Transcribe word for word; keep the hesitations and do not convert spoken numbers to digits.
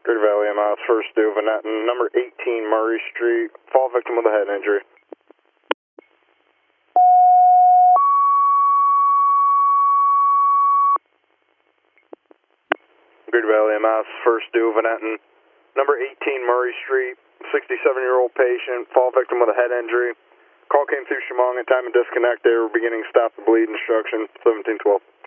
Great Valley M I S, first due, Vanetton, number eighteen Murray Street, fall victim with a head injury. Great Valley M I S, first due, Vanetton, number eighteen Murray Street, sixty-seven-year-old patient, fall victim with a head injury. Call came through Chemung at time of disconnect. They were beginning stop the bleed instruction, seventeen twelve.